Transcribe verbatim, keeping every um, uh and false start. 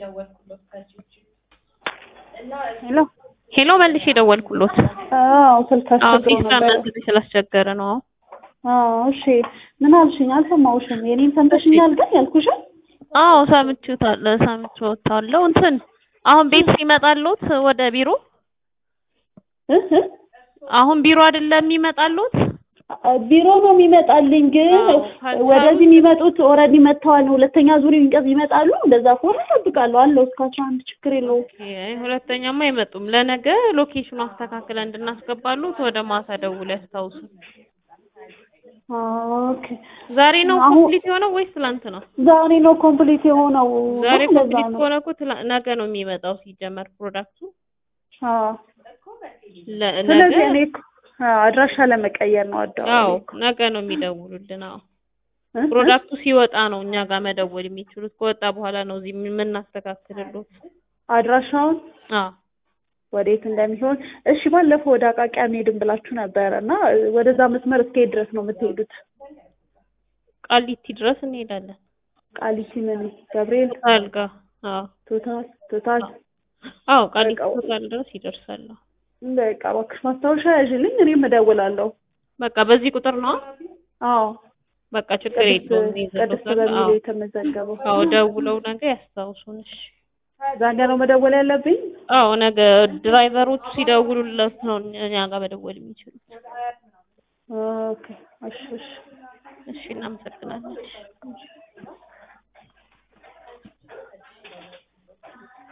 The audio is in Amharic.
ሄሎ ሄሎ መልሽ የደወልኩሎት አዎ ስልካችሁ አዎ ችግር ሲስተም ነበር እንግዲህ ስላስቸገረ ነው አዎ እሺ ምን አልሽኝ አልሰማሁሽም የኔን ሰምተሽኛል ግን ያልኩሽ አዎ ሰምቼዋለሁ ሰምቼዋለሁ እንትን አሁን ቤት ሲመጣልዎት ወደ ቢሮ እህ አሁን ቢሮ አይደለም የሚመጣልዎት ቢሮ ነው የሚመጣልኝ ግን ወደዚህ የሚመጡት ኦሬዲ መጥተዋል ሁለተኛ ዙር ይንቀዝ ይመጣሉ እንደዛ ከሆነ እጠብቃለሁ አለው እስከ አስራ አንድ ችግር የለውም ሁለተኛማ አይመጡም ለነገ ሎኬሽኑ አስተካክለን እንድናስገባሉት ወደ ማታ ደውለው ያስታውሱ ኦኬ ዛሬ ነው ኮምፕሊት የሆነው ወይስ ትላንት ነው ዛሬ ነው ኮምፕሊት የሆነው ዛሬ ኮምፕሊት ሆነ እኮ ነገ ነው የሚመጣው ሲጀመር ፕሮዳክቱ አዎ ስለዚህ እኔ አድራሻ ለመቀየር ነው አዳው አዎ ነገ ነው የሚደውሉልን አዎ ፕሮዳክቱ ሲወጣ ነው እኛ ጋር መደወል የሚችሉት ከወጣ በኋላ ነው እዚህ የምናስተካክልሎት አድራሻውን አዎ ወዴት እንደሚሆን እሺ ባለፈው ወደ አቃቂ አንሄድም ብላችሁ ነበርና ወደዛ መስመር እስከ ድረስ ነው የምትሄዱት ቃሊቲ ድረስ እንሄዳለን ቃሊቲ ምን ገብርኤል አልጋ አዎ ቶታል ቶታል አዎ ቃሊቲ ቶታል ድረስ ይደርሳል በቃ እባክሽ ማስታወሻ ያዥልኝ እኔም እደውላለሁ በቃ በዚህ ቁጥር ነው አዎ በቃ ችግር የለውም ይዘው አዎ የተመዘገበው አዎ ደውለው ነገ ያስታውሱንሽ ዛሬ ነው መደወል ያለብኝ አዎ ነገ ድራይቨሮቹ ሲደውሉለት ነው እኛ ጋር መደወል የሚችሉት ኦኬ እሺ እሺ እሺ እናመሰግናለን